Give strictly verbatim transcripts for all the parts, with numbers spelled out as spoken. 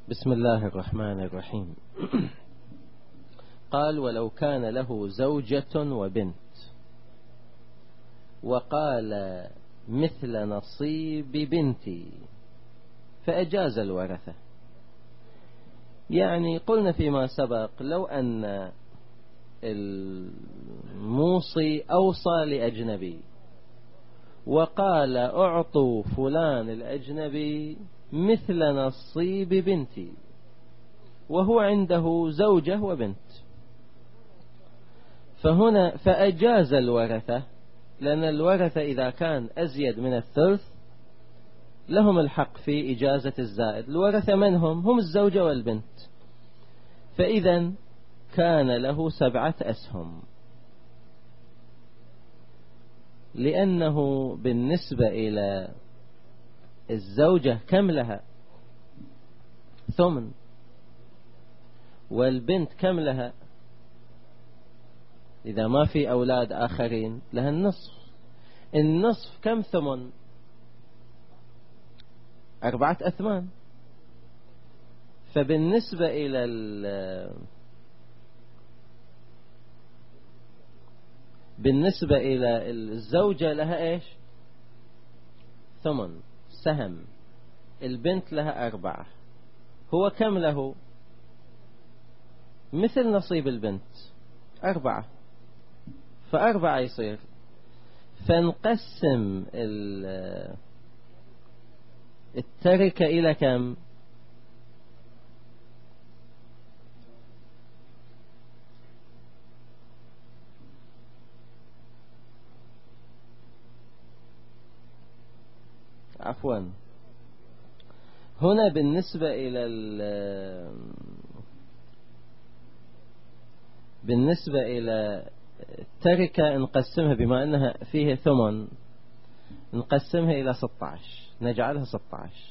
بسم الله الرحمن الرحيم. قال: ولو كان له زوجة وبنت وقال مثل نصيب بنتي فأجاز الورثة. يعني قلنا فيما سبق لو أن الموصي أوصى لأجنبي وقال أعطوا فلان الأجنبي مثل نصيب بنتي وهو عنده زوجة وبنت، فهنا فأجاز الورثة، لأن الورثة إذا كان أزيد من الثلث لهم الحق في إجازة الزائد. الورثة من هم؟ هم الزوجة والبنت. فإذا كان له سبعة أسهم، لأنه بالنسبة إلى الزوجة كم لها؟ ثمن. والبنت كم لها؟ إذا ما في أولاد آخرين لها النصف. النصف كم ثمن؟ أربعة أثمان. فبالنسبة إلى بالنسبة إلى الزوجة لها إيش؟ ثمن سهم. البنت لها أربعة. هو كم له؟ مثل نصيب البنت أربعة، فأربعة يصير. فنقسم التركة إلى كم؟ عفوا، هنا بالنسبة إلى بالنسبة إلى التركة نقسمها، بما أنها فيها ثمن نقسمها إلى ستة عشر، نجعلها ستة عشر.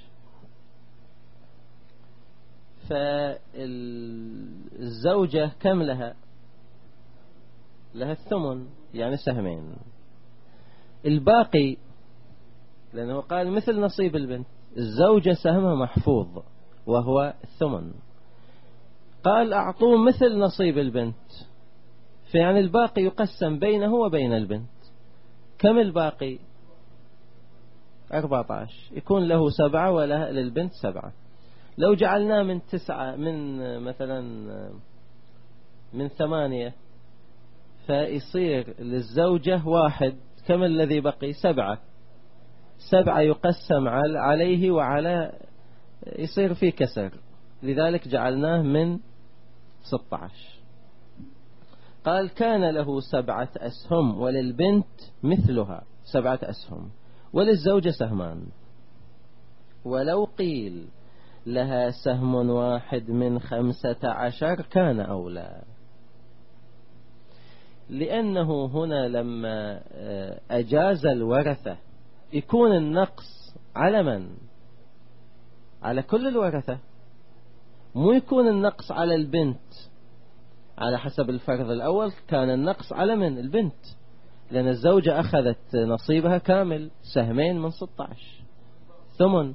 فالزوجة كم لها؟ لها الثمن، يعني سهمين. الباقي لأنه قال مثل نصيب البنت، الزوجة سهمها محفوظ وهو الثمن، قال أعطوه مثل نصيب البنت، فيعني الباقي يقسم بينه وبين البنت. كم الباقي؟ أربعة عشر، يكون له سبعة وله للبنت سبعة. لو جعلناه من تسعة، من مثلا من ثمانية، فيصير للزوجة واحد. كم الذي بقي؟ سبعة. سبعة يقسم عليه وعلى، يصير فيه كسر، لذلك جعلناه من ستة عشر. قال كان له سبعة أسهم وللبنت مثلها سبعة أسهم وللزوجة سهمان. ولو قيل لها سهم واحد من خمسة عشر كان أولى، لأنه هنا لما أجاز الورثة يكون النقص على من؟ على كل الورثة، مو يكون النقص على البنت. على حسب الفرض الأول كان النقص على من؟ البنت، لأن الزوجة أخذت نصيبها كامل، سهمين من ستة عشر ثمن.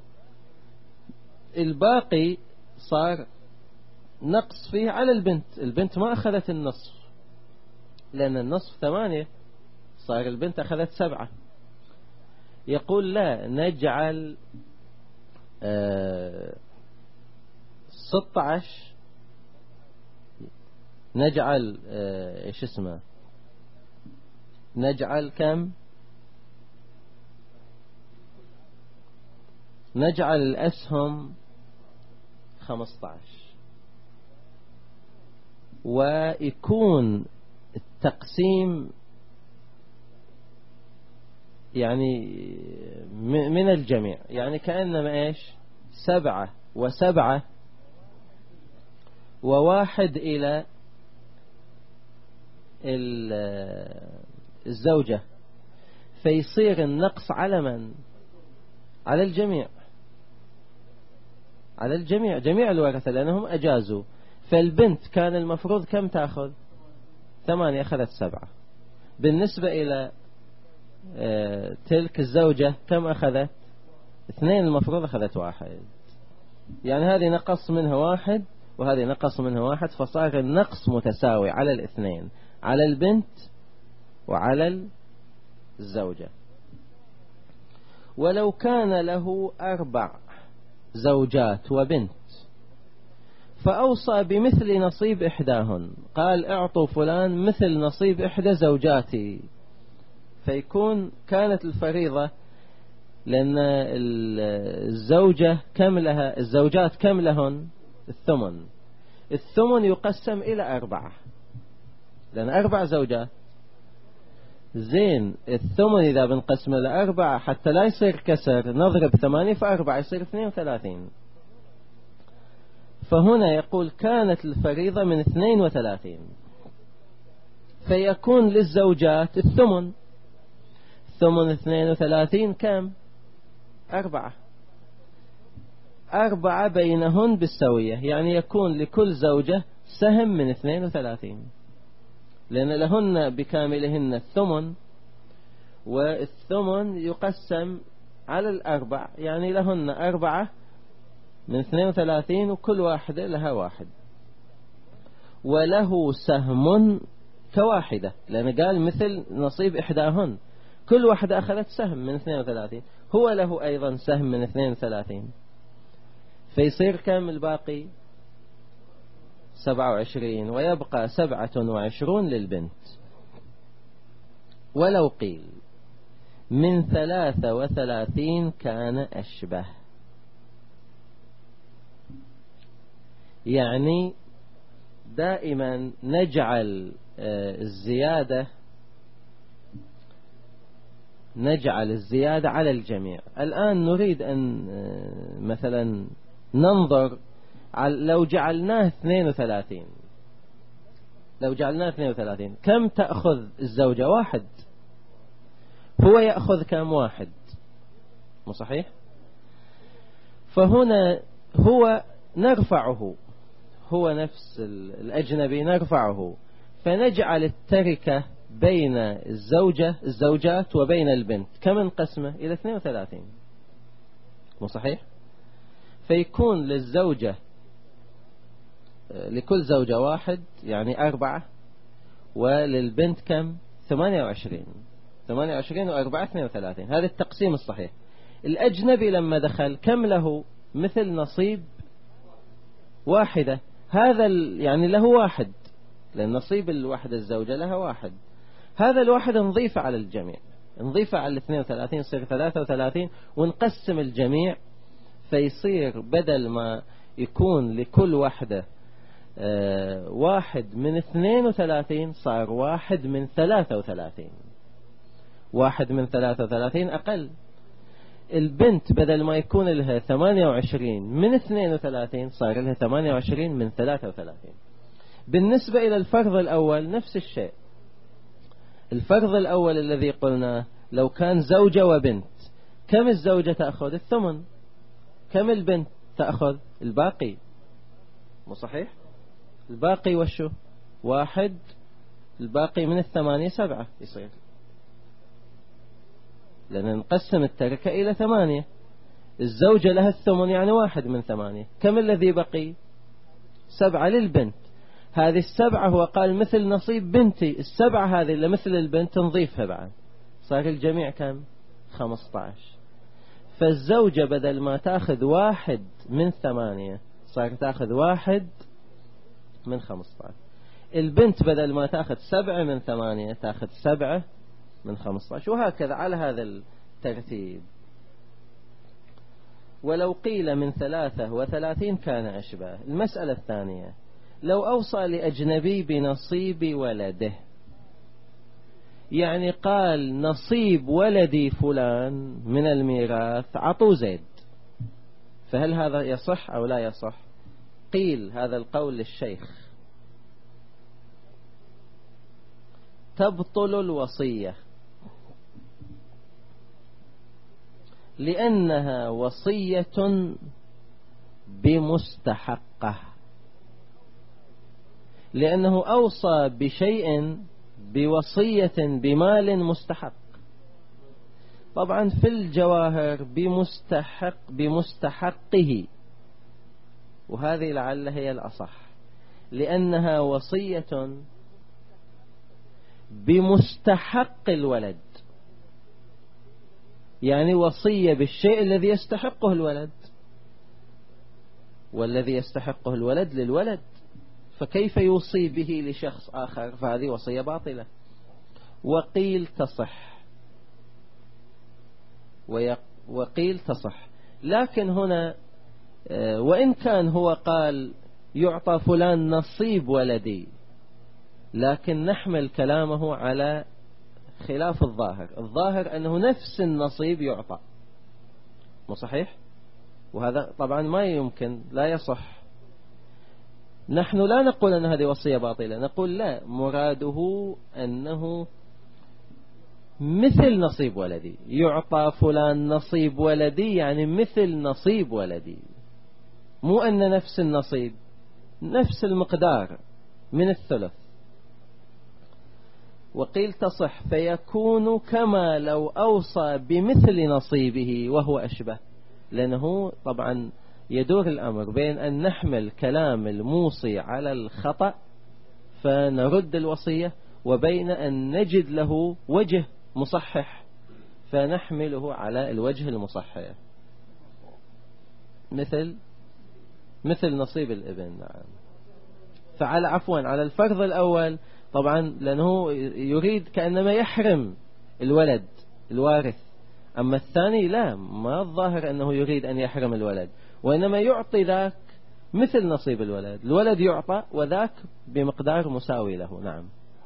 الباقي صار نقص فيه على البنت. البنت ما أخذت النصف، لأن النصف ثمانية، صار البنت أخذت سبعة. يقول لا، نجعل آه ستة عشر، نجعل آه ايش اسمه، نجعل كم؟ نجعل الأسهم خمسة عشر، ويكون التقسيم يعني من الجميع، يعني كأنما ايش؟ سبعة وسبعة وواحد إلى الزوجة، فيصير النقص على من؟ على الجميع، على الجميع، جميع الورثة، لأنهم أجازوا. فالبنت كان المفروض كم تأخذ؟ ثمانية، أخذت سبعة. بالنسبة إلى تلك الزوجة كم أخذت؟ اثنين، المفروض أخذت واحد. يعني هذه نقص منها واحد وهذه نقص منها واحد، فصار النقص متساوي على الاثنين، على البنت وعلى الزوجة. ولو كان له أربع زوجات وبنت فأوصى بمثل نصيب إحداهن، قال اعطوا فلان مثل نصيب إحدى زوجاتي، فيكون كانت الفريضة، لأن الزوجة كم لها، الزوجات كم لهن؟ الثمن. الثمن يقسم إلى أربعة، لأن أربع زوجات. زين، الثمن إذا بنقسم إلى أربعة حتى لا يصير كسر نضرب ثمانية فأربعة يصير اثنين وثلاثين. فهنا يقول كانت الفريضة من اثنين وثلاثين، فيكون للزوجات الثمن. ثمن اثنين وثلاثين كم؟ أربعة. أربعة بينهن بالسوية، يعني يكون لكل زوجة سهم من اثنين وثلاثين، لأن لهن بكاملهن الثمن، والثمن يقسم على الأربع، يعني لهن أربعة من اثنين وثلاثين وكل واحدة لها واحد. وله سهم كواحدة، لأن قال مثل نصيب إحداهن، كل واحدة أخذت سهم من اثنين وثلاثين، هو له أيضا سهم من اثنين وثلاثين، فيصير كم الباقي؟ سبعة وعشرين، ويبقى سبعة وعشرون للبنت. ولو قيل من ثلاثة وثلاثين كان أشبه، يعني دائما نجعل الزيادة نجعل الزيادة على الجميع. الآن نريد أن مثلا ننظر لو جعلناه اثنين وثلاثين، لو جعلناه اثنين وثلاثين كم تأخذ الزوجة؟ واحد. هو يأخذ كم؟ واحد، مو صحيح؟ فهنا هو نرفعه، هو نفس الأجنبي نرفعه، فنجعل التركة بين الزوجة الزوجات وبين البنت كم انقسمه؟ إلى اثنين وثلاثين، مو صحيح؟ فيكون للزوجة لكل زوجة واحد، يعني أربعة، وللبنت كم؟ ثمانية وعشرين. ثمانية وعشرين وأربعة اثنين وثلاثين، هذا التقسيم الصحيح. الأجنبي لما دخل كم له؟ مثل نصيب واحدة، هذا يعني له واحد، لأن نصيب الوحدة الزوجة لها واحد، هذا الواحد نضيف على الجميع، نضيف على الاثنين وثلاثين يصير ثلاثة وثلاثين، ونقسم الجميع، فيصير بدل ما يكون لكل واحدة آه واحد من اثنين وثلاثين صار واحد من ثلاثة وثلاثين. واحد من ثلاثة وثلاثين أقل. البنت بدل ما يكون لها ثمانية وعشرين من اثنين وثلاثين صار لها ثمانية وعشرين من ثلاثة وثلاثين. بالنسبة إلى الفرض الأول نفس الشيء. الفرض الأول الذي قلنا لو كان زوجة وبنت، كم الزوجة تأخذ؟ الثمن. كم البنت تأخذ؟ الباقي، مو صحيح؟ الباقي وشو؟ واحد. الباقي من الثمانية سبعة يصير، لأن نقسم التركة إلى ثمانية. الزوجة لها الثمن، يعني واحد من ثمانية. كم الذي بقي؟ سبعة للبنت. هذه السبعة هو قال مثل نصيب بنتي، السبعة هذه اللي مثل البنت نضيفها بعد، صار الجميع كم؟ خمسة عشر. فالزوجة بدل ما تأخذ واحد من ثمانية صار تأخذ واحد من خمسة عشر. البنت بدل ما تأخذ سبعة من ثمانية تأخذ سبعة من خمسة عشر، وهكذا على هذا الترتيب. ولو قيل من ثلاثة وثلاثين كان أشبه. المسألة الثانية، لو أوصى لأجنبي بنصيب ولده، يعني قال نصيب ولدي فلان من الميراث عطوا زيد، فهل هذا يصح أو لا يصح؟ قيل هذا القول للشيخ تبطل الوصية، لأنها وصية بمستحقه، لأنه أوصى بشيء بوصية بمال مستحق. طبعا في الجواهر بمستحق بمستحقه، وهذه لعل هي الأصح، لأنها وصية بمستحق الولد، يعني وصية بالشيء الذي يستحقه الولد، والذي يستحقه الولد للولد، فكيف يوصي به لشخص آخر؟ فهذه وصية باطلة. وقيل تصح، وقيل تصح، لكن هنا وإن كان هو قال يعطى فلان نصيب ولدي، لكن نحمل كلامه على خلاف الظاهر. الظاهر أنه نفس النصيب يعطى، مو صحيح؟ وهذا طبعا ما يمكن، لا يصح. نحن لا نقول أن هذه وصية باطلة، نقول لا، مراده أنه مثل نصيب ولدي، يعطى فلان نصيب ولدي يعني مثل نصيب ولدي، مو أن نفس النصيب، نفس المقدار من الثلث. وقيل تصح، فيكون كما لو أوصى بمثل نصيبه وهو أشبه، لأنه طبعا يدور الأمر بين أن نحمل كلام الموصي على الخطأ فنرد الوصية، وبين أن نجد له وجه مصحح فنحمله على الوجه المصحح، مثل مثل نصيب الابن. نعم. فعلى عفوا على الفرض الأول طبعا، لأنه يريد كأنما يحرم الولد الوارث، أما الثاني لا، ما الظاهر أنه يريد أن يحرم الولد، وإنما يعطي ذاك مثل نصيب الولد، الولد يعطى وذاك بمقدار مساوي له. نعم.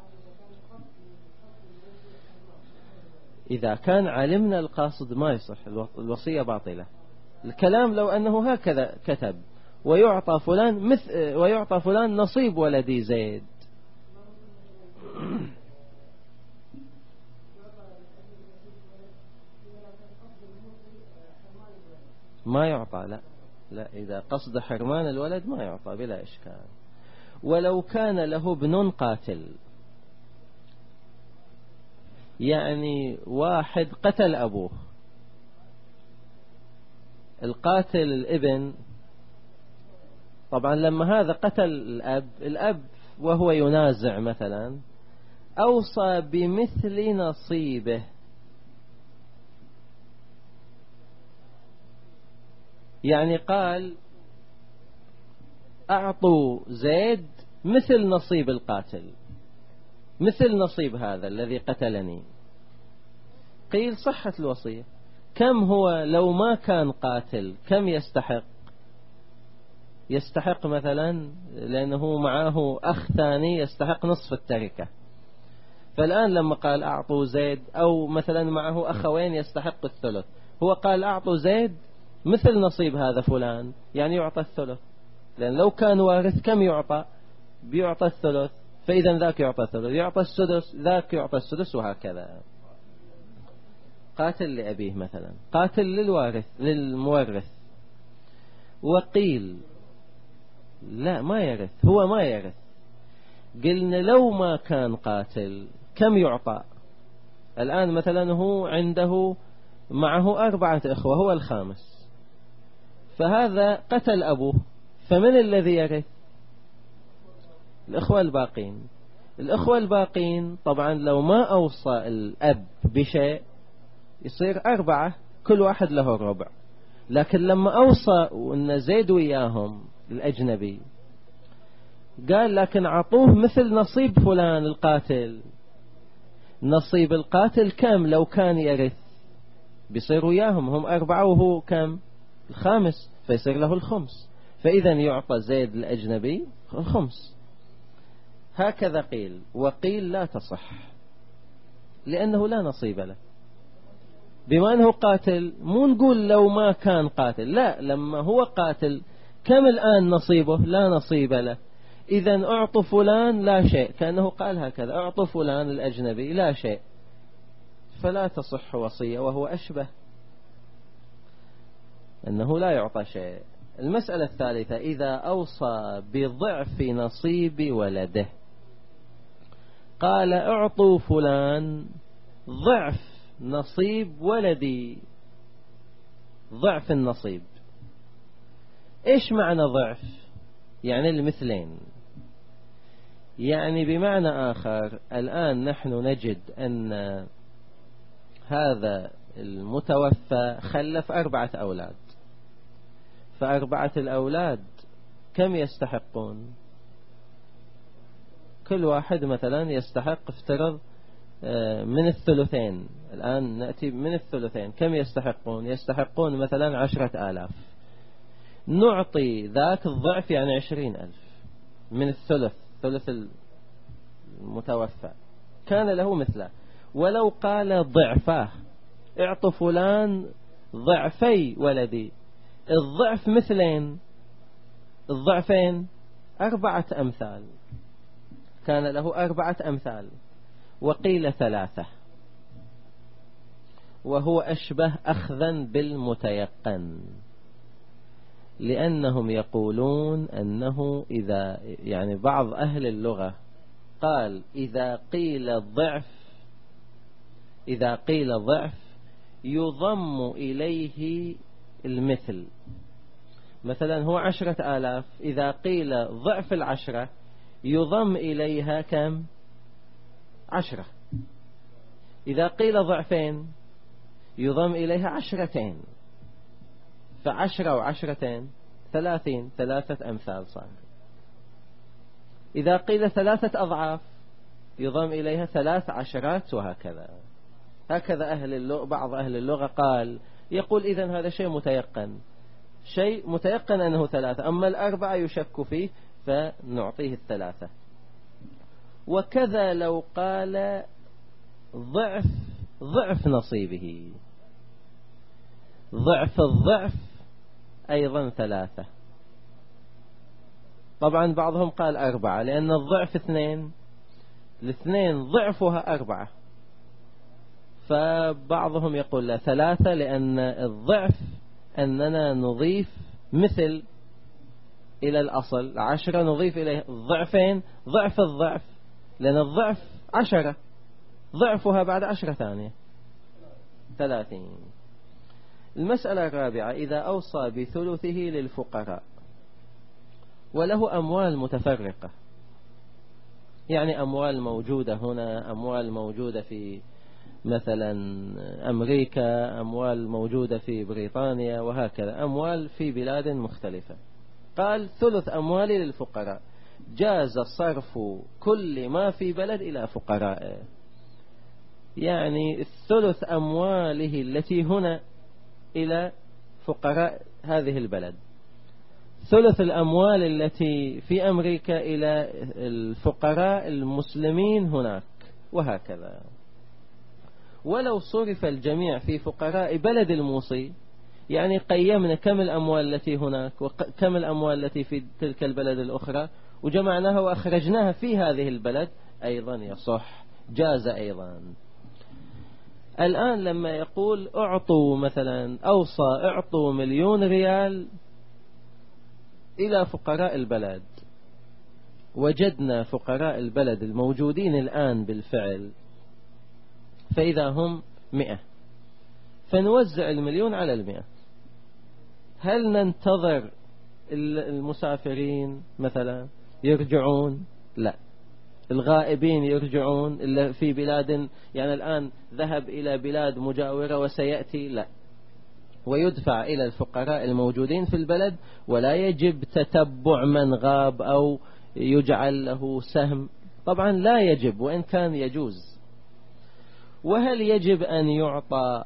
إذا كان علمنا القاصد ما يصح، الوصية باطلة. الكلام لو أنه هكذا كتب ويعطى فلان مثل ويعطى فلان نصيب ولدي زيد، ما يعطى. لا لا، إذا قصد حرمان الولد ما يعطى بلا إشكال. ولو كان له ابن قاتل، يعني واحد قتل أبوه، القاتل الابن، طبعا لما هذا قتل الأب، الأب وهو ينازع مثلا أوصى بمثل نصيبه، يعني قال أعطوا زيد مثل نصيب القاتل، مثل نصيب هذا الذي قتلني. قيل صحت الوصية. كم هو لو ما كان قاتل، كم يستحق؟ يستحق مثلا، لأنه معه أخ ثاني يستحق نصف التركة، فالآن لما قال أعطوا زيد، أو مثلا معه أخوين يستحق الثلث، هو قال أعطوا زيد مثل نصيب هذا فلان، يعني يعطى الثلث، لأن لو كان وارث كم يعطى؟ بيعطى الثلث، فإذا ذاك يعطى الثلث، يعطى السدس، ذاك يعطى السدس، وهكذا. قاتل لأبيه مثلا، قاتل للوارث للمورث. وقيل لا، ما يرث، هو ما يرث. قلنا لو ما كان قاتل كم يعطى؟ الآن مثلا هو عنده معه أربعة إخوة، هو الخامس، فهذا قتل أبوه، فمن الذي يرث؟ الإخوة الباقين. الإخوة الباقين طبعا لو ما أوصى الأب بشيء يصير أربعة، كل واحد له الربع، لكن لما أوصى وأن زيد وياهم الأجنبي قال لكن عطوه مثل نصيب فلان القاتل. نصيب القاتل كم لو كان يرث؟ بيصير وياهم، هم أربعة وهو كم؟ الخامس، فيصير له الخمس، فإذا يعطى زيد الأجنبي الخمس. هكذا قيل. وقيل لا تصح، لأنه لا نصيب له، بما أنه قاتل. مو نقول لو ما كان قاتل، لا، لما هو قاتل كم الآن نصيبه؟ لا نصيب له. إذن أعطوا فلان لا شيء، كأنه قال هكذا، أعطوا فلان الأجنبي لا شيء، فلا تصح وصية، وهو أشبه أنه لا يعطى شيء. المسألة الثالثة، إذا أوصى بضعف نصيب ولده، قال أعطوا فلان ضعف نصيب ولدي، ضعف النصيب. إيش معنى ضعف؟ يعني المثلين. يعني بمعنى آخر الآن نحن نجد أن هذا المتوفى خلف أربعة أولاد، فأربعة الأولاد كم يستحقون؟ كل واحد مثلا يستحق افترض من الثلثين. الآن نأتي من الثلثين، كم يستحقون؟ يستحقون مثلا عشرة آلاف، نعطي ذاك الضعف يعني عشرين ألف من الثلث، ثلث المتوفى كان له مثله. ولو قال ضعفاه، اعطوا فلان ضعفي ولدي، الضعف مثلين، الضعفين أربعة أمثال، كان له أربعة أمثال. وقيل ثلاثة، وهو أشبه أخذا بالمتيقن، لأنهم يقولون أنه إذا يعني بعض أهل اللغة قال إذا قيل ضعف، إذا قيل ضعف يضم إليه المثل. مثلا هو عشرة آلاف، إذا قيل ضعف العشرة يضم إليها كم؟ عشرة. إذا قيل ضعفين يضم إليها عشرتين، فعشرة وعشرتين ثلاثين، ثلاثة أمثال صار. إذا قيل ثلاثة أضعاف يضم إليها ثلاث عشرات، وهكذا. هكذا أهل اللغة، بعض أهل اللغة قال يقول إذن هذا شيء متيقن، شيء متيقن أنه ثلاثة، أما الأربعة يشك فيه فنعطيه الثلاثة. وكذا لو قال ضعف ضعف نصيبه، ضعف الضعف أيضا ثلاثة. طبعا بعضهم قال أربعة، لأن الضعف اثنين، الاثنين ضعفها أربعة، فبعضهم يقول لا ثلاثة، لأن الضعف أننا نضيف مثل إلى الأصل، عشرة نضيف إليه الضعفين، ضعف الضعف، لأن الضعف عشرة، ضعفها بعد عشرة ثانية ثلاثين. المسألة الرابعة: إذا أوصى بثلثه للفقراء وله أموال متفرقة، يعني أموال موجودة هنا، أموال موجودة في مثلا أمريكا، أموال موجودة في بريطانيا، وهكذا أموال في بلاد مختلفة. قال ثلث أموالي للفقراء، جاز صرف كل ما في بلد إلى فقرائه، يعني الثلث أمواله التي هنا إلى فقراء هذه البلد، ثلث الأموال التي في أمريكا إلى الفقراء المسلمين هناك، وهكذا. ولو صرف الجميع في فقراء بلد الموصي، يعني قيمنا كم الأموال التي هناك وكم الأموال التي في تلك البلد الأخرى وجمعناها وأخرجناها في هذه البلد، أيضا يصح، جاز أيضا. الآن لما يقول أعطوا مثلا، أوصى أعطوا مليون ريال إلى فقراء البلد، وجدنا فقراء البلد الموجودين الآن بالفعل فإذا هم مئة، فنوزع المليون على المئة. هل ننتظر المسافرين مثلا يرجعون؟ لا. الغائبين يرجعون إلا في بلاد، يعني الآن ذهب إلى بلاد مجاورة وسيأتي؟ لا. ويدفع إلى الفقراء الموجودين في البلد، ولا يجب تتبع من غاب أو يجعل له سهم، طبعا لا يجب وإن كان يجوز. وهل يجب أن يعطى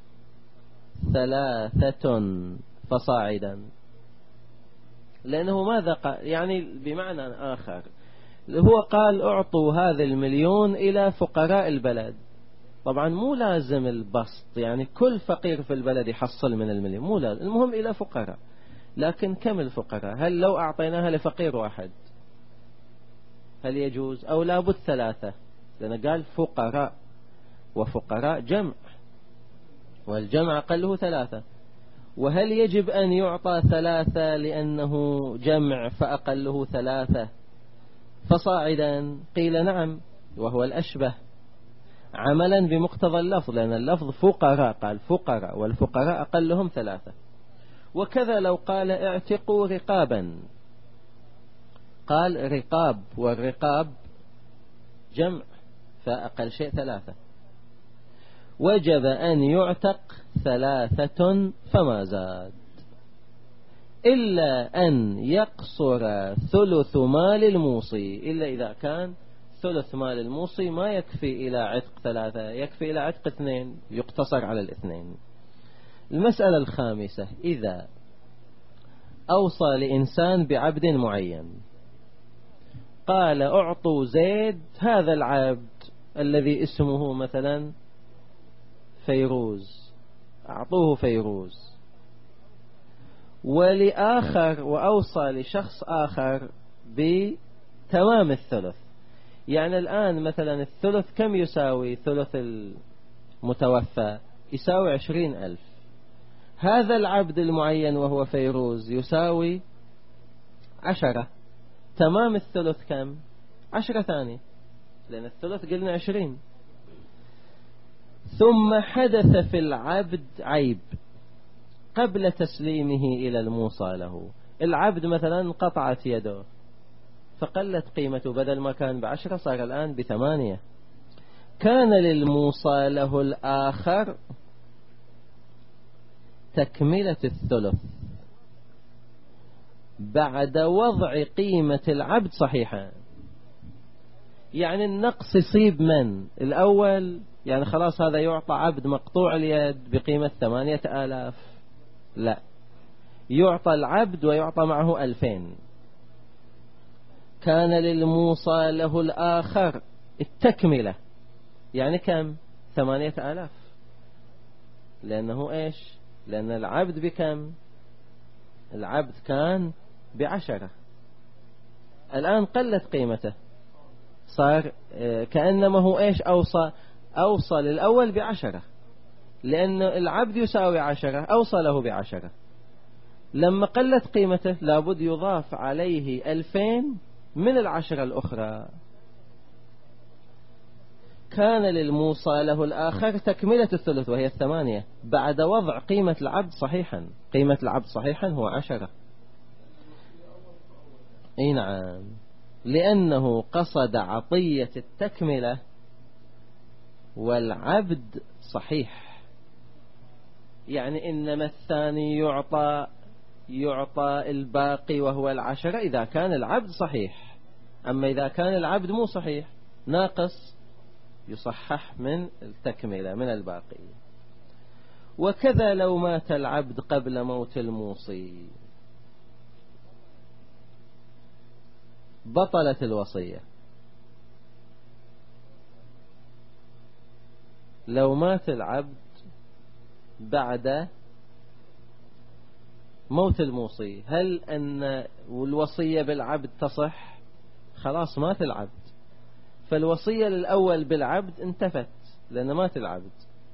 ثلاثة فصاعدا؟ لأنه ماذا قال؟ يعني بمعنى آخر، هو قال أعطوا هذا المليون إلى فقراء البلد، طبعا مو لازم البسط، يعني كل فقير في البلد يحصل من المليون، مو لازم، المهم إلى فقراء. لكن كم الفقراء؟ هل لو أعطيناها لفقير واحد هل يجوز؟ أو لابد ثلاثة؟ لأن قال فقراء، وفقراء جمع، والجمع أقله ثلاثة. وهل يجب أن يعطى ثلاثة لأنه جمع فأقله ثلاثة فصاعدا؟ قيل نعم، وهو الأشبه عملا بمقتضى اللفظ، لأن اللفظ فقراء، قال فقراء، والفقراء أقلهم ثلاثة. وكذا لو قال اعتقوا رقابا، قال رقاب، والرقاب جمع فأقل شيء ثلاثة، وجب أن يعتق ثلاثة فما زاد، إلا أن يقصر ثلث مال الموصي، إلا إذا كان ثلث مال الموصي ما يكفي إلى عتق ثلاثة، يكفي إلى عتق اثنين، يقتصر على الاثنين. المسألة الخامسة: إذا أوصى لإنسان بعبد معين، قال أعطوا زيد هذا العبد الذي اسمه مثلا فيروز، أعطوه فيروز، ولآخر وأوصى لشخص آخر بتمام الثلث. يعني الآن مثلا الثلث كم يساوي؟ ثلث المتوفى يساوي عشرين ألف، هذا العبد المعين وهو فيروز يساوي عشرة، تمام الثلث كم؟ عشرة ثانية، لأن الثلث قلنا عشرين. ثم حدث في العبد عيب قبل تسليمه إلى الموصى له، العبد مثلا قطعت يده فقلت قيمته، بدل ما كان بعشرة صار الآن بثمانية، كان للموصى له الآخر تكملة الثلث بعد وضع قيمة العبد صحيحا. يعني النقص يصيب من الأول؟ يعني خلاص هذا يعطى عبد مقطوع اليد بقيمة ثمانية آلاف، لا، يعطى العبد ويعطى معه ألفين. كان للموصى له الآخر التكملة، يعني كم؟ ثمانية آلاف، لأنه إيش؟ لأن العبد بكم؟ العبد كان بعشرة، الآن قلت قيمته، صار كأنما هو إيش؟ أوصى أوصى للأول بعشرة، لأن العبد يساوي عشرة، أوصى له بعشرة، لما قلت قيمته لابد يضاف عليه ألفين من العشرة الأخرى. كان للموصى له الآخر تكملة الثلث وهي الثمانية بعد وضع قيمة العبد صحيحا، قيمة العبد صحيحا هو عشرة. اي نعم، لأنه قصد عطية التكملة والعبد صحيح. يعني إنما الثاني يعطى يعطى الباقي وهو العشرة إذا كان العبد صحيح، أما إذا كان العبد مو صحيح ناقص يصحح من التكملة من الباقي. وكذا لو مات العبد قبل موت الموصي بطلت الوصية. لو مات العبد بعد موت الموصي، هل أن الوصية بالعبد تصح؟ خلاص مات العبد، فالوصية للأول بالعبد انتفت لأن مات العبد.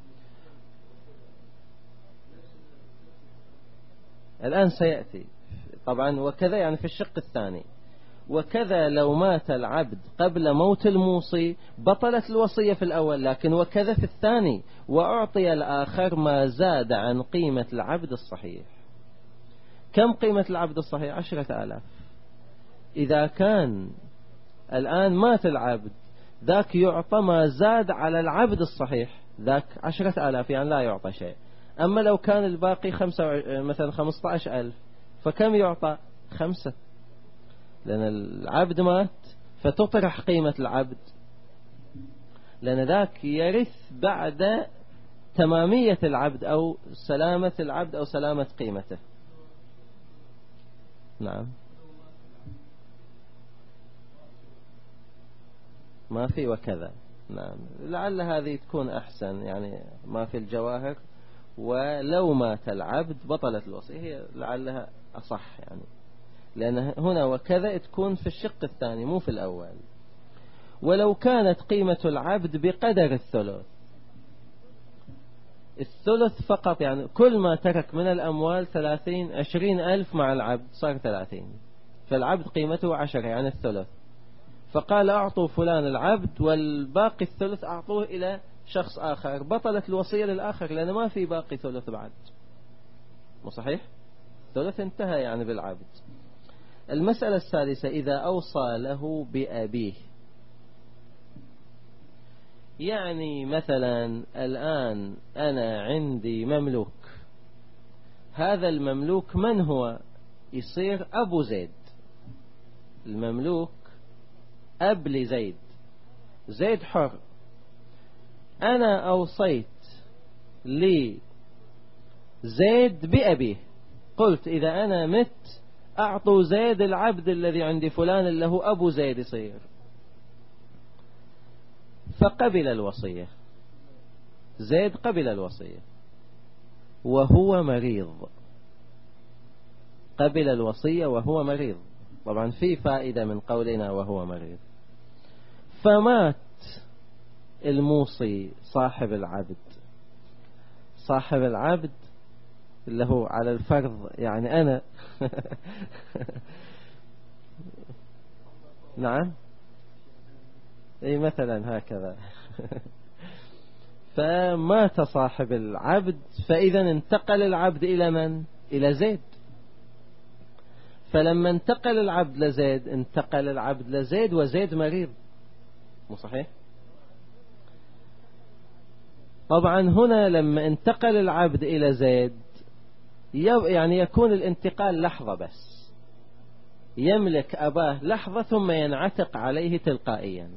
الآن سيأتي طبعا. وكذا يعني في الشق الثاني: وكذا لو مات العبد قبل موت الموصي بطلت الوصية في الأول، لكن وكذا في الثاني، وأعطي الآخر ما زاد عن قيمة العبد الصحيح. كم قيمة العبد الصحيح؟ عشرة آلاف. إذا كان الآن مات العبد، ذاك يعطى ما زاد على العبد الصحيح، ذاك عشرة آلاف، يعني لا يعطى شيء. أما لو كان الباقي خمسة مثلا خمسة عشر ألف، فكم يعطى؟ خمسة، لأن العبد مات فتطرح قيمة العبد، لأن ذاك يرث بعد تمامية العبد أو سلامة العبد أو سلامة قيمته. نعم، ما في وكذا. نعم، لعل هذه تكون أحسن، يعني ما في الجواهر. ولو مات العبد بطلت الوصية، هي لعلها أصح، يعني لأن هنا وكذا تكون في الشق الثاني مو في الأول. ولو كانت قيمة العبد بقدر الثلث، الثلث فقط، يعني كل ما ترك من الأموال ثلاثين عشرين ألف مع العبد صار ثلاثين، فالعبد قيمته عشرة يعني الثلث، فقال أعطوا فلان العبد والباقي الثلث أعطوه إلى شخص آخر، بطلت الوصية للآخر لأن ما في باقي ثلث بعد. مو صحيح؟ الثلث انتهى يعني بالعبد. المسألة السادسة إذا أوصى له بأبيه، يعني مثلا الآن أنا عندي مملوك، هذا المملوك من هو؟ يصير أبو زيد، المملوك أب لزيد، زيد حر. أنا أوصيت لزيد بأبيه، قلت إذا أنا مت أعطوا زيد العبد الذي عندي فلان اللي هو أبو زيد يصير، فقبل الوصية، زيد قبل الوصية وهو مريض، قبل الوصية وهو مريض، طبعا في فائدة من قولنا وهو مريض. فمات الموصي صاحب العبد، صاحب العبد اللي هو على الفرض يعني أنا نعم أي مثلا هكذا فمات صاحب العبد، فإذا انتقل العبد إلى من؟ إلى زيد. فلما انتقل العبد لزيد انتقل العبد لزيد وزيد مريض، مو صحيح؟ طبعا هنا لما انتقل العبد إلى زيد يعني يكون الانتقال لحظة بس، يملك أباه لحظة ثم ينعتق عليه تلقائيا.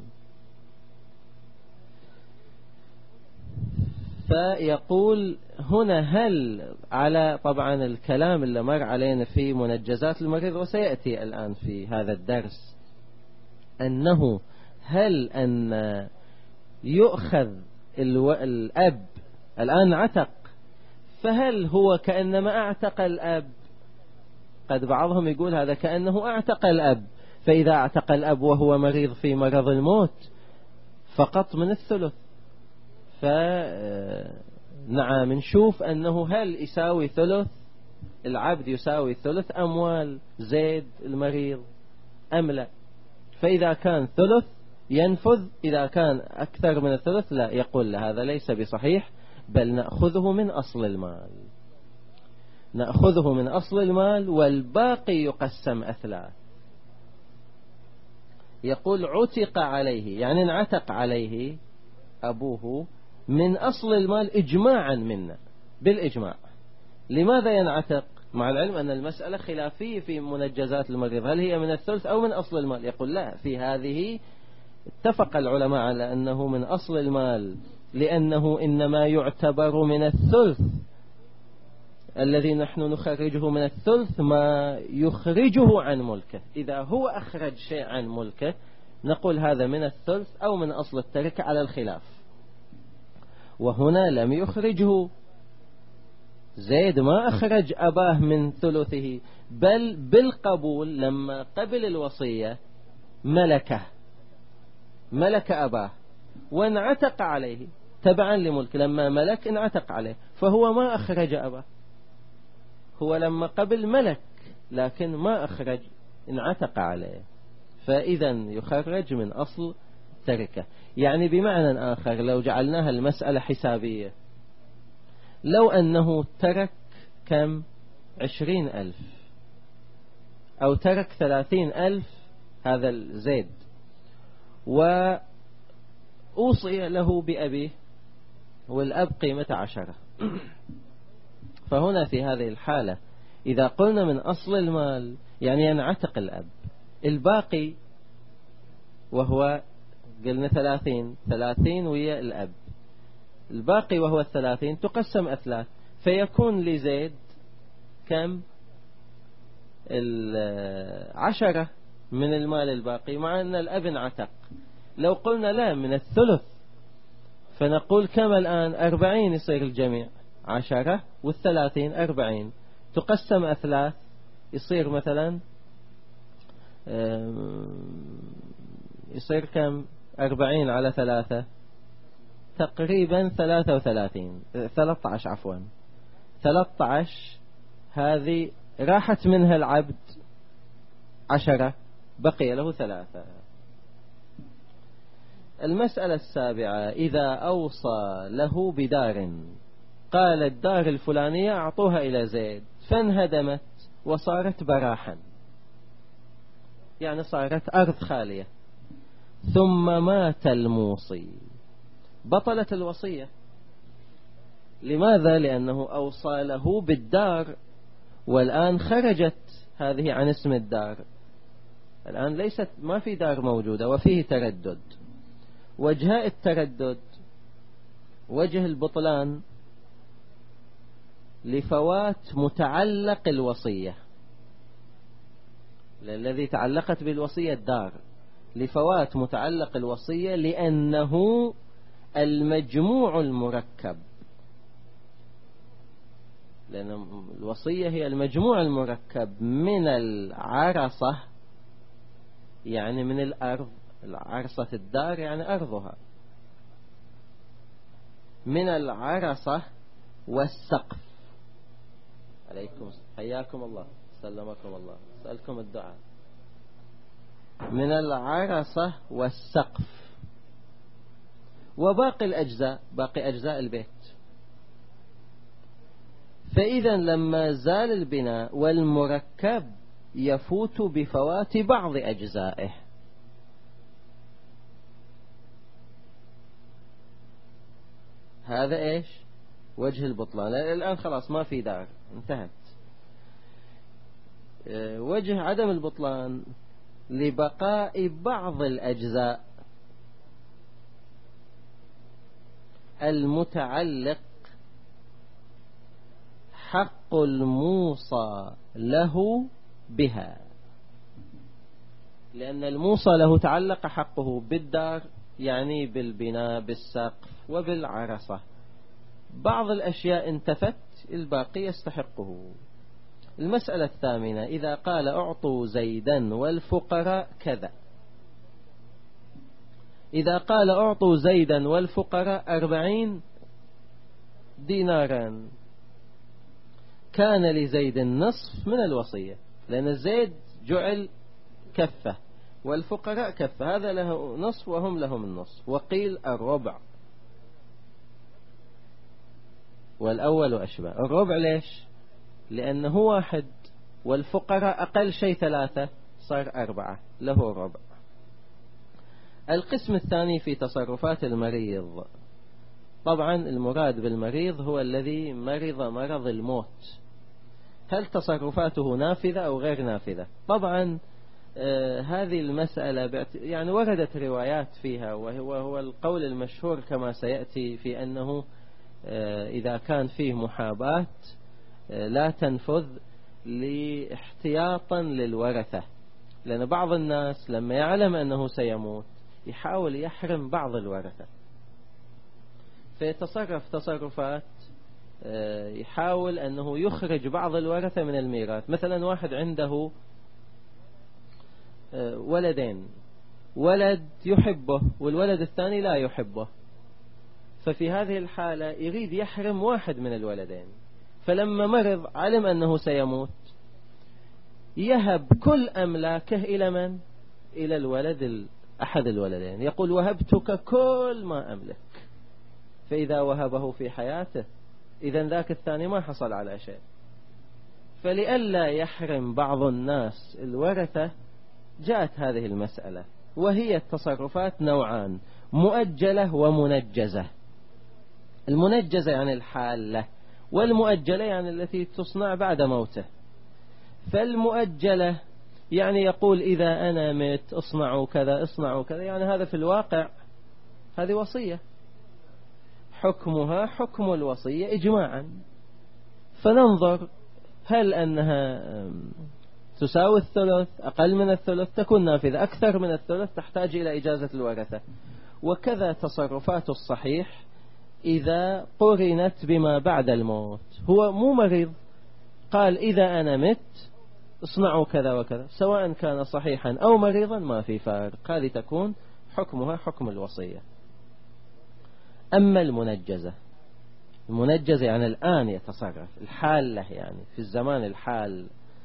فيقول هنا هل على طبعا الكلام اللي مر علينا في منجزات المريض وسيأتي الآن في هذا الدرس، أنه هل أن يؤخذ الأب الآن عتق، فهل هو كأنما أعتق الأب؟ قد بعضهم يقول هذا كأنه أعتق الأب، فإذا أعتق الأب وهو مريض في مرض الموت فقط من الثلث. فنعم نشوف أنه هل يساوي ثلث العبد يساوي ثلث أموال زيد المريض أم لا. فإذا كان ثلث ينفذ، إذا كان أكثر من الثلث لا، يقول هذا ليس بصحيح، بل نأخذه من أصل المال، نأخذه من أصل المال والباقي يقسم أثلاث. يقول عتق عليه يعني انعتق عليه أبوه من أصل المال إجماعا منا، بالإجماع. لماذا ينعتق؟ مع العلم أن المسألة خلافية في منجزات المريض، هل هي من الثلث أو من أصل المال؟ يقول لا، في هذه اتفق العلماء على أنه من أصل المال، لأنه إنما يعتبر من الثلث الذي نحن نخرجه من الثلث ما يخرجه عن ملكه. إذا هو أخرج شيء عن ملكه نقول هذا من الثلث أو من أصل التركة على الخلاف. وهنا لم يخرجه زيد، ما أخرج أباه من ثلثه، بل بالقبول لما قبل الوصية ملكه، ملك أباه وانعتق عليه تبعا لملك، لما ملك انعتق عليه، فهو ما أخرج أباه، هو لما قبل ملك لكن ما أخرج، انعتق عليه، فإذا يخرج من أصل تركة. يعني بمعنى آخر لو جعلناها المسألة حسابية، لو أنه ترك كم عشرين ألف أو ترك ثلاثين ألف هذا الزيد، وأوصي له بأبيه والأب قيمة عشرة، فهنا في هذه الحالة إذا قلنا من أصل المال يعني ينعتق الأب، الباقي وهو قلنا ثلاثين ثلاثين ويا الأب، الباقي وهو الثلاثين تقسم أثلاث، فيكون لزيد كم؟ العشرة من المال الباقي، مع أن الأب انعتق. لو قلنا لا من الثلث فنقول كم الآن؟ أربعين يصير الجميع، عشرة والثلاثين أربعين، تقسم أثلاث يصير مثلا يصير كم؟ أربعين على ثلاثة تقريبا ثلاثة وثلاثين، ثلاثة عشر عفوا ثلاثة عشر، هذه راحت منها العبد عشرة بقي له ثلاثة. المسألة السابعة إذا أوصى له بدار، قال الدار الفلانية أعطوها إلى زيد فانهدمت وصارت براحا، يعني صارت أرض خالية، ثم مات الموصي، بطلت الوصية. لماذا؟ لأنه أوصى له بالدار، والآن خرجت هذه عن اسم الدار، الآن ليست، ما في دار موجودة وفيه تردد. وجهاء التردد، وجه البطلان لفوات متعلق الوصية، الذي تعلقت بالوصية الدار، لفوات متعلق الوصية لأنه المجموع المركب، لأن الوصية هي المجموع المركب من العرصة، يعني من الأرض، عرصة الدار يعني أرضها، من العرصة والسقف. عليكم حياكم الله، سلمكم الله، سألكم الدعاء. من العرصة والسقف وباقي الأجزاء، باقي أجزاء البيت. فإذا لما زال البناء والمركب يفوت بفوات بعض أجزائه. هذا إيش؟ وجه البطلان. الآن خلاص ما في دار، انتهت. وجه عدم البطلان لبقاء بعض الأجزاء المتعلق حق الموصى له بها، لأن الموصى له تعلق حقه بالدار، يعني بالبناء، بالسقف وبالعرصة. بعض الأشياء انتفت، الباقي يستحقه. المسألة الثامنة: إذا قال أعطوا زيدا والفقراء كذا. إذا قال أعطوا زيدا والفقراء أربعين دينارا، كان لزيد النصف من الوصية، لأن الزيد جعل كفة والفقراء كفة، هذا له نصف وهم لهم النصف، وقيل الربع، والأول أشبه. الربع ليش؟ لأنه واحد، والفقراء أقل شيء ثلاثة، صار أربعة، له الربع. القسم الثاني في تصرفات المريض. طبعا المراد بالمريض هو الذي مرض مرض الموت. هل تصرفاته نافذة أو غير نافذة؟ طبعا آه هذه المسألة يعني وردت روايات فيها، وهو هو القول المشهور كما سيأتي في أنه آه إذا كان فيه محاباة آه لا تنفذ لاحتياطا للورثة، لأن بعض الناس لما يعلم أنه سيموت يحاول يحرم بعض الورثة، فيتصرف تصرفات يحاول أنه يخرج بعض الورثة من الميراث. مثلا واحد عنده ولدين، ولد يحبه والولد الثاني لا يحبه، ففي هذه الحالة يريد يحرم واحد من الولدين، فلما مرض علم أنه سيموت يهب كل أملاكه إلى من؟ إلى الولد أحد الولدين، يقول وهبتك كل ما أملك. فإذا وهبه في حياته إذن ذاك الثاني ما حصل على شيء. فلئلا يحرم بعض الناس الورثة جاءت هذه المسألة، وهي التصرفات نوعان: مؤجلة ومنجزة. المنجزة يعني الحالة، والمؤجلة يعني التي تصنع بعد موته. فالمؤجلة يعني يقول إذا أنا مت اصنعوا كذا اصنعوا كذا، يعني هذا في الواقع هذه وصية، حكمها حكم الوصية إجماعا. فننظر هل أنها تساوي الثلث، أقل من الثلث تكون نافذة، أكثر من الثلث تحتاج إلى إجازة الورثة. وكذا تصرفات الصحيح إذا قرنت بما بعد الموت. هو مو مريض، قال إذا أنا مت اصنعوا كذا وكذا، سواء كان صحيحا أو مريضا ما في فارق، هذه تكون حكمها حكم الوصية. أما المنجزة، المنجزة يعني الآن يتصرف، الحالة يعني في الزمان الحال.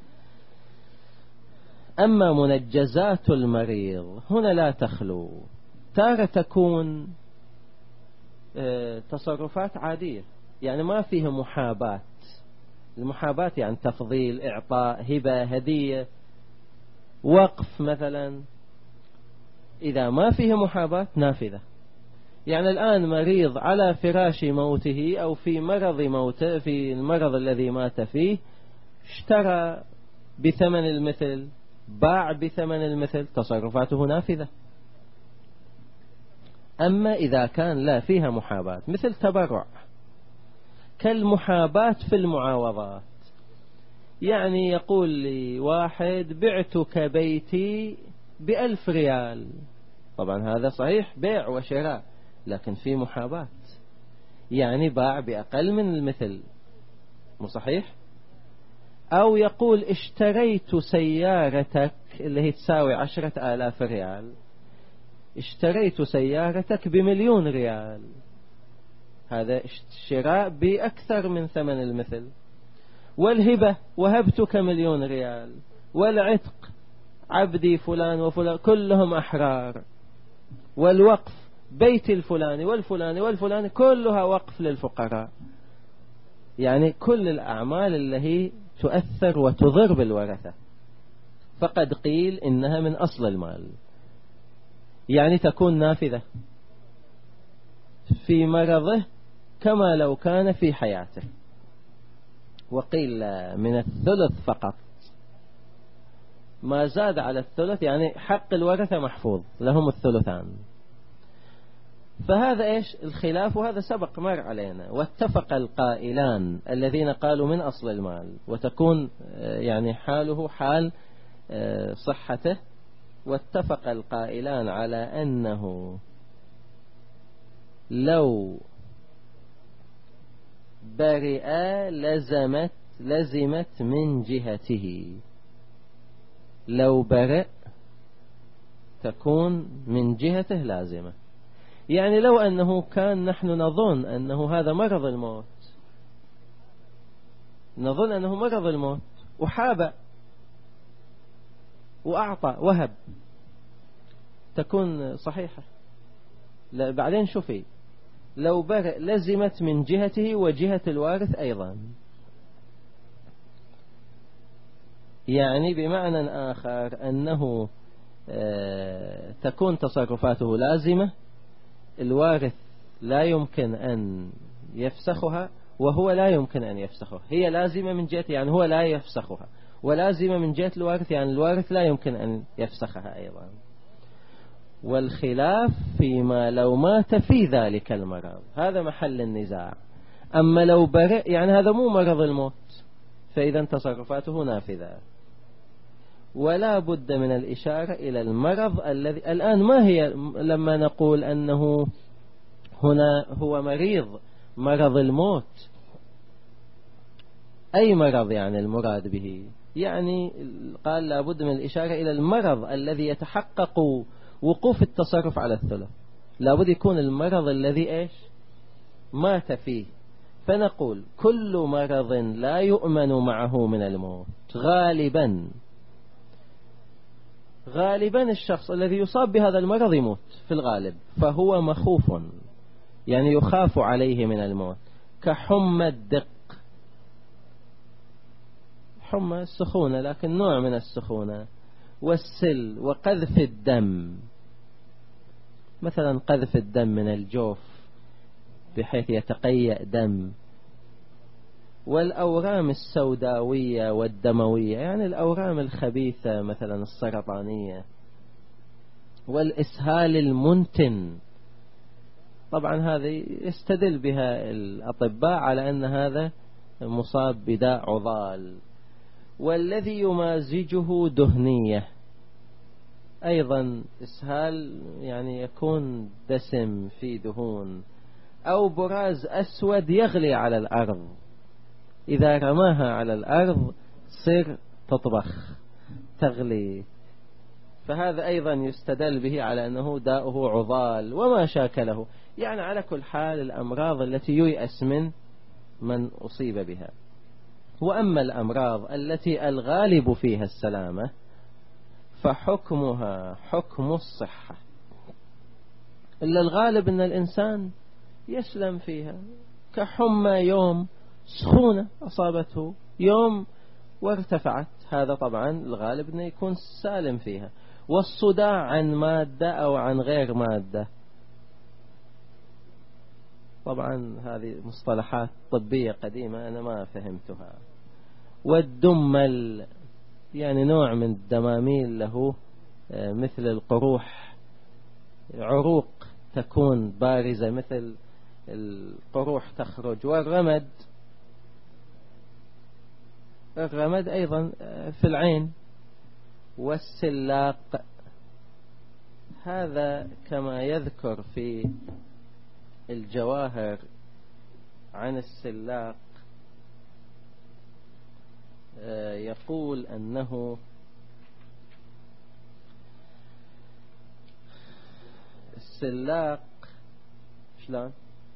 أما منجزات المريض هنا لا تخلو، تارة تكون تصرفات عادية، يعني ما فيها محاباة، المحاباة يعني تفضيل، إعطاء، هبة، هدية، وقف مثلا. إذا ما فيه محاباة نافذة. يعني الآن مريض على فراش موته أو في مرض موته، في المرض الذي مات فيه، اشترى بثمن المثل، باع بثمن المثل، تصرفاته نافذة. أما إذا كان لا فيها محاباة مثل تبرع، كالمحاباة في المعاوضات، يعني يقول لي واحد بعتك بيتي بألف ريال، طبعا هذا صحيح بيع وشراء، لكن في محاباة، يعني باع بأقل من المثل، مو صحيح؟ أو يقول اشتريت سيارتك اللي هي تساوي عشرة آلاف ريال، اشتريت سيارتك بمليون ريال، هذا شراء بأكثر من ثمن المثل. والهبة وهبتك مليون ريال، والعتق عبدي فلان وفلان كلهم أحرار، والوقف بيت الفلاني والفلاني والفلاني كلها وقف للفقراء. يعني كل الأعمال اللي هي تؤثر وتضر بالورثة فقد قيل إنها من أصل المال، يعني تكون نافذة في مرضه كما لو كان في حياته. وقيل من الثلث فقط، ما زاد على الثلث يعني حق الورثة محفوظ لهم الثلثان. فهذا إيش الخلاف، وهذا سبق مر علينا. واتفق القائلان الذين قالوا من أصل المال وتكون يعني حاله حال صحته، واتفق القائلان على أنه لو برئ لزمت لزمت من جهته، لو برئ تكون من جهته لازمة. يعني لو أنه كان نحن نظن أنه هذا مرض الموت، نظن أنه مرض الموت وحاب وأعطى وهب، تكون صحيحة. لا بعدين شوفي، لو برئ لزمت من جهته وجهة الوارث أيضا، يعني بمعنى آخر أنه تكون تصرفاته لازمة، الوارث لا يمكن أن يفسخها وهو لا يمكن أن يفسخها. هي لازمة من جهة يعني هو لا يفسخها، ولازمة من جهة الوارث يعني الوارث لا يمكن أن يفسخها أيضا. والخلاف فيما لو مات في ذلك المرض، هذا محل النزاع. أما لو برئ يعني هذا مو مرض الموت، فإذا تصرفاته نافذة. ولا بد من الإشارة إلى المرض الذي الآن ما هي، لما نقول أنه هنا هو مريض مرض الموت، أي مرض يعني المراد به؟ يعني قال لا بد من الإشارة إلى المرض الذي يتحقق وقوف التصرف على الثلث، لا بد يكون المرض الذي إيش مات فيه. فنقول كل مرض لا يؤمن معه من الموت، غالبا غالبا الشخص الذي يصاب بهذا المرض يموت في الغالب، فهو مخوف، يعني يخاف عليه من الموت، كحمى الدق، حمى السخونة لكن نوع من السخونة، والسل، وقذف الدم، مثلا قذف الدم من الجوف بحيث يتقيأ دم، والأورام السوداوية والدموية، يعني الأورام الخبيثة مثلا السرطانية، والإسهال المنتن. طبعا هذه يستدل بها الأطباء على أن هذا مصاب بداء عضال. والذي يمازجه دهنية، أيضا إسهال يعني يكون دسم في دهون، أو براز أسود يغلي على الأرض، إذا رماها على الأرض تصير تطبخ تغلي، فهذا أيضا يستدل به على أنه داؤه عضال وما شاكله. يعني على كل حال الأمراض التي ييأس من من أصيب بها. وأما الأمراض التي الغالب فيها السلامة فحكمها حكم الصحة، إلا الغالب أن الإنسان يسلم فيها، كحمى يوم سخونة أصابته يوم وارتفعت، هذا طبعا الغالب أنه يكون سالم فيها. والصداع عن مادة أو عن غير مادة، طبعا هذه مصطلحات طبية قديمة أنا ما فهمتها. والدمل يعني نوع من الدماميل له مثل القروح، عروق تكون بارزة مثل القروح تخرج. والرمد، الرمد أيضا في العين. والسلاق هذا كما يذكر في الجواهر عن السلاق، يقول أنه السلاق شلون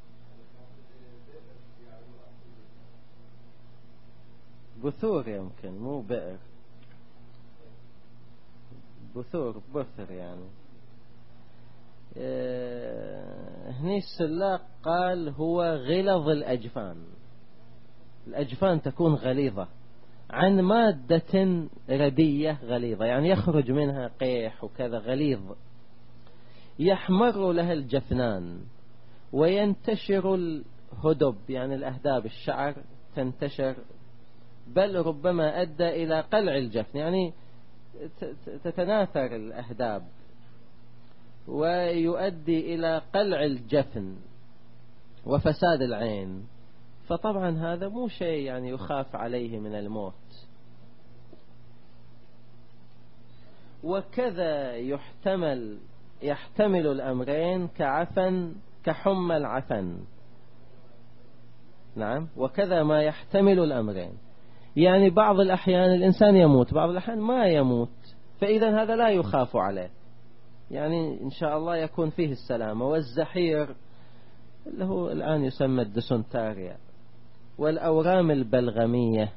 بثور، يمكن مو بئر، بثور بثر يعني. اه هني السلاق قال هو غلظ الأجفان، الأجفان تكون غليظة عن مادة ردية غليظة، يعني يخرج منها قيح وكذا غليظ، يحمر لها الجفنان وينتشر الهدب، يعني الأهداب الشعر تنتشر، بل ربما أدى إلى قلع الجفن، يعني تتناثر الأهداب ويؤدي إلى قلع الجفن وفساد العين. فطبعا هذا مو شيء يعني يخاف عليه من الموت. وكذا يحتمل يحتمل الأمرين كعفن كحمى العفن. نعم، وكذا ما يحتمل الأمرين، يعني بعض الأحيان الإنسان يموت، بعض الأحيان ما يموت، فإذا هذا لا يخاف عليه، يعني إن شاء الله يكون فيه السلامة. والزحير اللي هو الآن يسمى الدسنتاريا، والأورام البلغمية،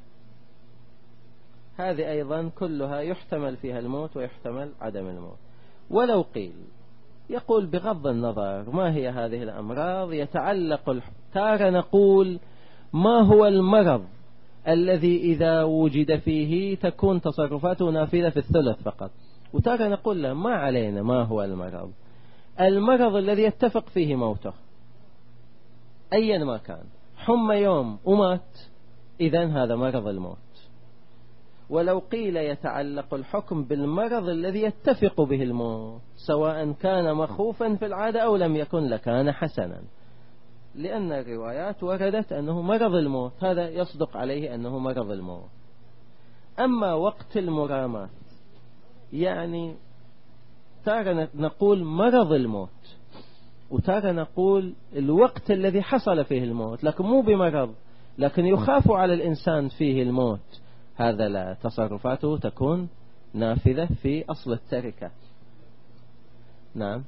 هذه أيضا كلها يحتمل فيها الموت ويحتمل عدم الموت. ولو قيل، يقول بغض النظر ما هي هذه الأمراض يتعلق، تارة نقول ما هو المرض الذي إذا وجد فيه تكون تصرفاته نافذة في الثلث فقط، وتارة نقول له ما علينا ما هو المرض، المرض الذي يتفق فيه موته أيا ما كان، حمى يوم ومات، إذن هذا مرض الموت. ولو قيل يتعلق الحكم بالمرض الذي يتفق به الموت، سواء كان مخوفا في العادة أو لم يكن لكان حسنا، لأن الروايات وردت أنه مرض الموت، هذا يصدق عليه أنه مرض الموت. أما وقت المرامات، يعني تارة نقول مرض الموت، وتارة نقول الوقت الذي حصل فيه الموت، لكن مو بمرض، لكن يخاف على الإنسان فيه الموت، هذا لا، تصرفاته تكون نافذة في أصل التركة. نعم،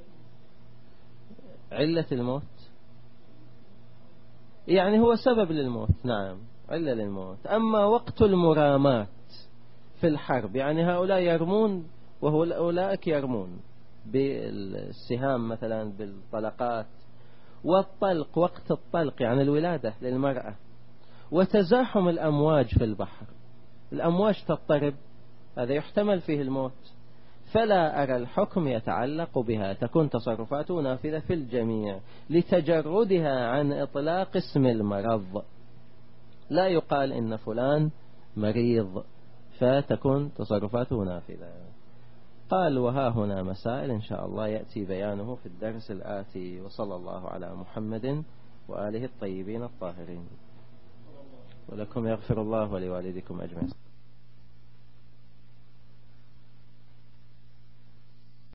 علة الموت يعني هو سبب للموت، نعم علة للموت. أما وقت المرامات في الحرب، يعني هؤلاء يرمون وأولئك يرمون بالسهام مثلا بالطلقات. والطلق، وقت الطلق يعني الولادة للمرأة. وتزاحم الأمواج في البحر، الأمواج تضطرب، هذا يحتمل فيه الموت. فلا أرى الحكم يتعلق بها، تكون تصرفاته نافذة في الجميع لتجردها عن إطلاق اسم المرض، لا يقال إن فلان مريض فتكون تصرفاته نافذة. قال وها هنا مسائل إن شاء الله يأتي بيانه في الدرس الآتي، وصلى الله على محمد وآله الطيبين الطاهرين. ولكم يغفر الله ولوالدكم أجمعين.